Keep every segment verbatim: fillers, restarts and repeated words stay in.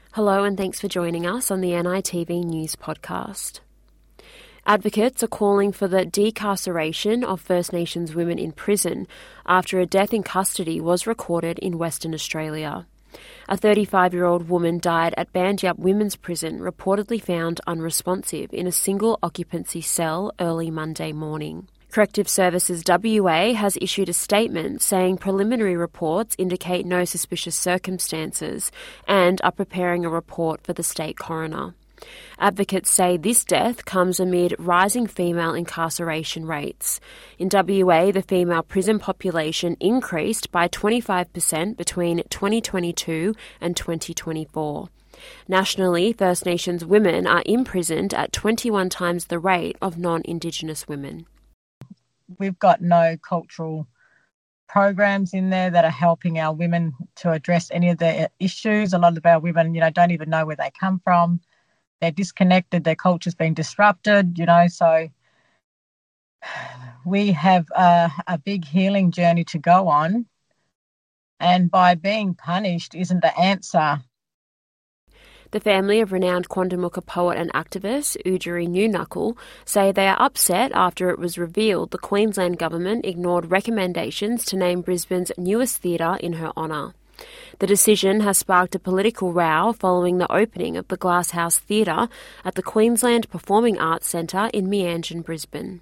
Hello and thanks for joining us on the N I T V News podcast. Advocates are calling for the decarceration of First Nations women in prison after a death in custody was recorded in Western Australia. A thirty-five-year-old woman died at Bandyup Women's Prison, reportedly found unresponsive in a single occupancy cell early Monday morning. Corrective Services W A has issued a statement saying preliminary reports indicate no suspicious circumstances and are preparing a report for the state coroner. Advocates say this death comes amid rising female incarceration rates. In W A, the female prison population increased by twenty-five percent between twenty twenty-two and twenty twenty-four. Nationally, First Nations women are imprisoned at twenty-one times the rate of non-Indigenous women. We've got no cultural programs in there that are helping our women to address any of the issues. A lot of our women, you know, don't even know where they come from. They're disconnected. Their culture's been disrupted, you know, so we have a, a big healing journey to go on. And by being punished isn't the answer. The family of renowned Quandamooka poet and activist Oodgerry Noonuccal say they are upset after it was revealed the Queensland Government ignored recommendations to name Brisbane's newest theatre in her honour. The decision has sparked a political row following the opening of the Glasshouse Theatre at the Queensland Performing Arts Centre in Meanjin, Brisbane.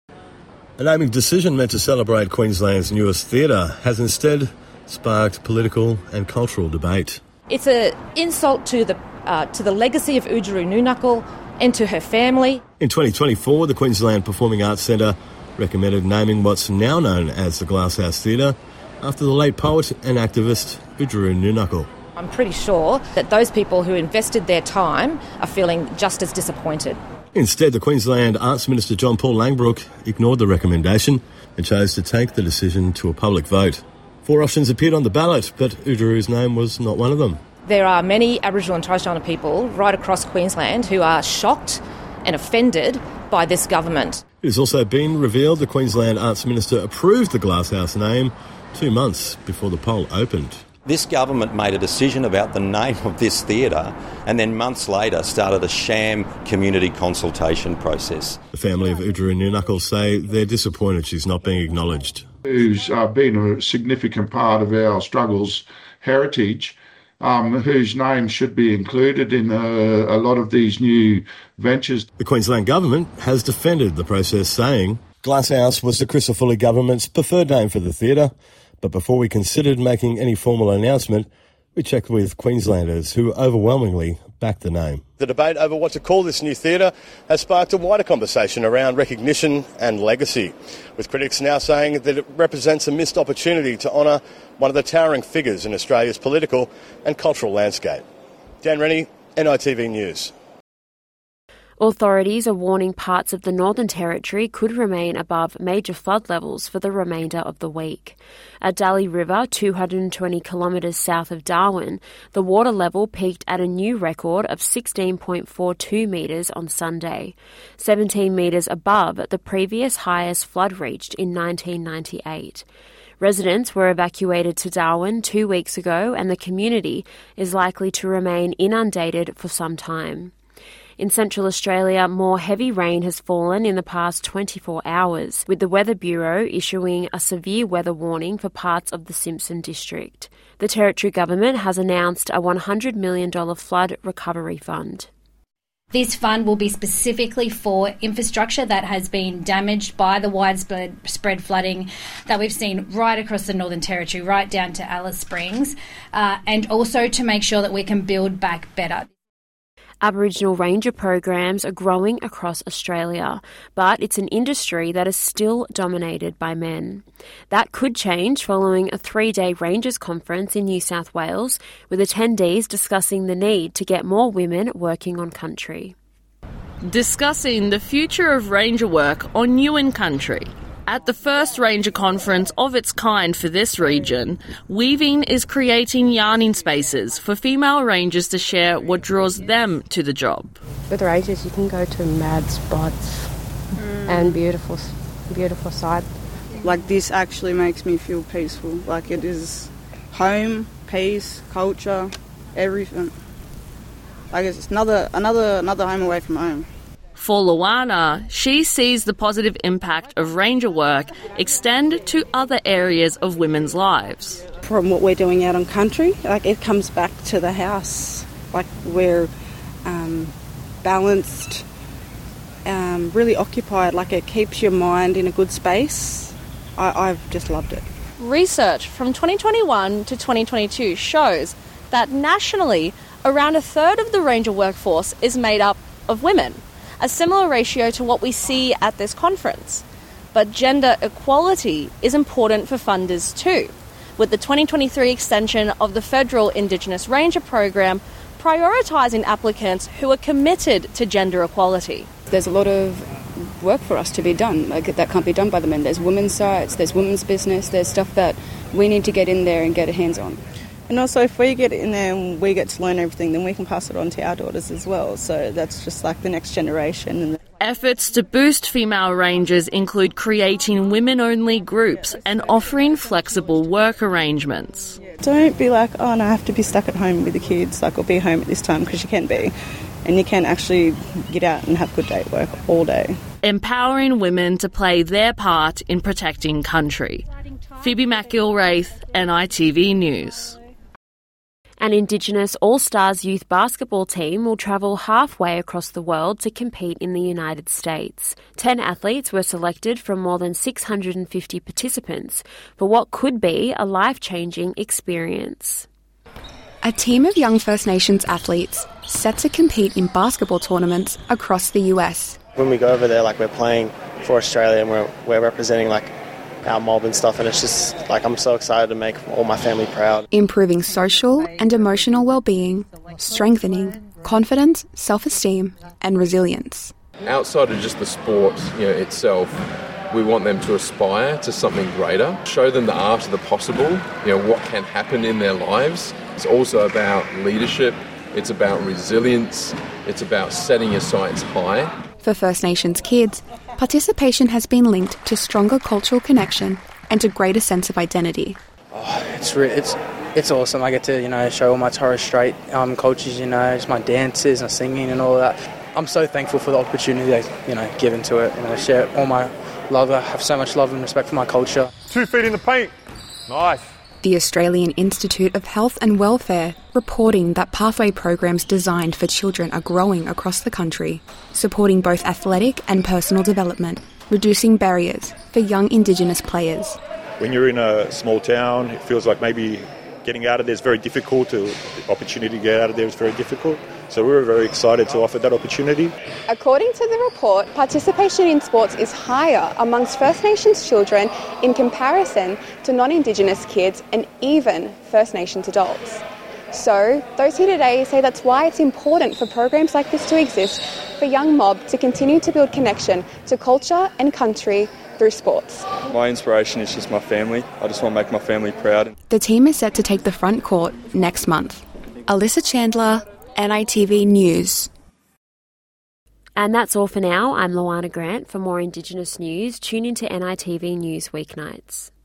A naming decision meant to celebrate Queensland's newest theatre has instead sparked political and cultural debate. It's an insult to the uh, to the legacy of Oodgerry Noonuccal and to her family. In twenty twenty-four, the Queensland Performing Arts Centre recommended naming what's now known as the Glasshouse Theatre after the late poet and activist Oodgerry Noonuccal. I'm pretty sure that those people who invested their time are feeling just as disappointed. Instead, the Queensland Arts Minister John Paul Langbroek ignored the recommendation and chose to take the decision to a public vote. Four options appeared on the ballot, but Oodgerry's name was not one of them. There are many Aboriginal and Torres Strait Islander people right across Queensland who are shocked and offended by this government. It has also been revealed the Queensland Arts Minister approved the Glasshouse name two months before the poll opened. This government made a decision about the name of this theatre and then months later started a sham community consultation process. The family of Oodgerry Noonuccal say they're disappointed she's not being acknowledged. Who's uh, been a significant part of our struggles heritage, um, whose name should be included in uh, a lot of these new ventures. The Queensland Government has defended the process, saying Glasshouse was the Crisafulli government's preferred name for the theatre, but before we considered making any formal announcement, we checked with Queenslanders who overwhelmingly backed the name. The debate over what to call this new theatre has sparked a wider conversation around recognition and legacy, with critics now saying that it represents a missed opportunity to honour one of the towering figures in Australia's political and cultural landscape. Dan Rennie, N I T V News. Authorities are warning parts of the Northern Territory could remain above major flood levels for the remainder of the week. At Daly River, two hundred twenty kilometres south of Darwin, the water level peaked at a new record of sixteen point four two metres on Sunday, seventeen metres above the previous highest flood reached in nineteen ninety-eight. Residents were evacuated to Darwin two weeks ago and the community is likely to remain inundated for some time. In Central Australia, more heavy rain has fallen in the past twenty-four hours, with the Weather Bureau issuing a severe weather warning for parts of the Simpson district. The Territory Government has announced a one hundred million dollars flood recovery fund. This fund will be specifically for infrastructure that has been damaged by the widespread spread flooding that we've seen right across the Northern Territory, right down to Alice Springs, uh, and also to make sure that we can build back better. Aboriginal ranger programs are growing across Australia, but it's an industry that is still dominated by men. That could change following a three-day Rangers conference in New South Wales, with attendees discussing the need to get more women working on country. Discussing the future of ranger work on Yuin country. At the first Ranger conference of its kind for this region, Weaving is creating yarning spaces for female rangers to share what draws them to the job. With rangers, you can go to mad spots mm. and beautiful, beautiful sights. Like, this actually makes me feel peaceful. Like, it is home, peace, culture, everything. Like it's another another another home away from home. For Luana, she sees the positive impact of ranger work extend to other areas of women's lives. From what we're doing out on country, like it comes back to the house. Like we're um, balanced, um, really occupied. Like it keeps your mind in a good space. I, I've just loved it. Research from twenty twenty-one to twenty twenty-two shows that nationally, around a third of the ranger workforce is made up of women, a similar ratio to what we see at this conference. But gender equality is important for funders too, with the twenty twenty-three extension of the Federal Indigenous Ranger Program prioritising applicants who are committed to gender equality. There's a lot of work for us to be done like, that can't be done by the men. There's women's sites, there's women's business, there's stuff that we need to get in there and get a hands on. And also if we get in there and we get to learn everything, then we can pass it on to our daughters as well. So that's just like the next generation. And efforts to boost female rangers include creating women-only groups and offering flexible work arrangements. Don't be like, oh no, I have to be stuck at home with the kids, like, or be home at this time, because you can be. And you can actually get out and have good day at work all day. Empowering women to play their part in protecting country. Phoebe McGilwraith, N I T V News. An Indigenous All-Stars youth basketball team will travel halfway across the world to compete in the United States. Ten athletes were selected from more than six hundred fifty participants for what could be a life-changing experience. A team of young First Nations athletes set to compete in basketball tournaments across the U S. When we go over there, like we're playing for Australia and we're, we're representing like our mob and stuff, and it's just like I'm so excited to make all my family proud. Improving social and emotional well-being, strengthening confidence, self-esteem and resilience. Outside of just the sport, you know, itself, we want them to aspire to something greater, show them the art of the possible, you know, what can happen in their lives. It's also about leadership, it's about resilience, it's about setting your sights high. For First Nations kids, participation has been linked to stronger cultural connection and a greater sense of identity. Oh, it's re- it's it's awesome. I get to, you know, show all my Torres Strait um, cultures, you know, just my dances, my singing and all that. I'm so thankful for the opportunity they, you know, given to it. You know, share all my love. I have so much love and respect for my culture. Two feet in the paint. Nice. The Australian Institute of Health and Welfare reporting that pathway programs designed for children are growing across the country, supporting both athletic and personal development, reducing barriers for young Indigenous players. When you're in a small town, it feels like maybe getting out of there is very difficult. The opportunity to get out of there is very difficult. So we were very excited to offer that opportunity. According to the report, participation in sports is higher amongst First Nations children in comparison to non-Indigenous kids and even First Nations adults. So those here today say that's why it's important for programs like this to exist for young mob to continue to build connection to culture and country through sports. My inspiration is just my family. I just want to make my family proud. The team is set to take the front court next month. Alyssa Chandler, N I T V News. And that's all for now. I'm Luana Grant. For more Indigenous news, tune into N I T V News weeknights.